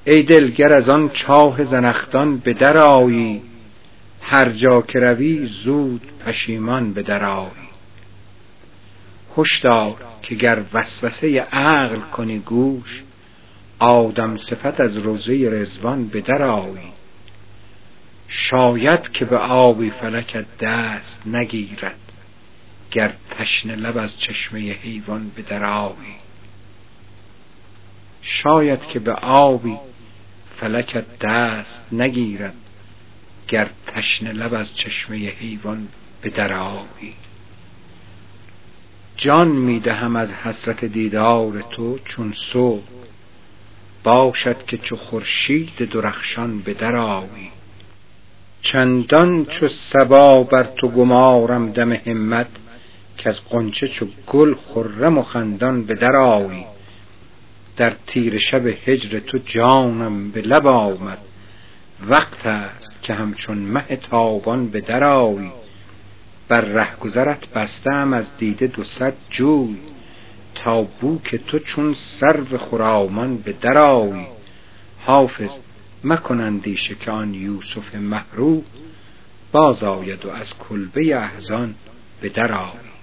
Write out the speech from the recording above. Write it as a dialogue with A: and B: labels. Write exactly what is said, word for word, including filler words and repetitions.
A: ای دلگر از آن چاه زنخدان به در آیی، هر جا که روی زود پشیمان به در آیی. هشدار که گر وسوسه عقل کنی گوش، آدم صفت از روضه رضوان به در آیی. شاید که به آبی فلکت دست نگیرد، گر تشنه لب از چشمه حیوان به در آیی. شاید که به آبی فلکت دست نگیرد، گر تشنه لب از چشمه حیوان به در آیی. جان می دهم از حسرت دیدار تو چون صبح، باشد که چو خورشید درخشان به در آیی. چندان چو صبا بر تو گمارم دم همت، که از غنچه چو گل خرم و خندان به در آیی. در تیره شب هجر تو جانم به لب آمد، وقت است که همچون مه تابان به در آیی. بر رهگذرت بستم از دیده دو صد جوی، تا بو که تو چون سرو خرامان به در آیی. حافظ مکن اندیشه که آن یوسف مه رو، باز آید و از کلبه احزان به در آیی.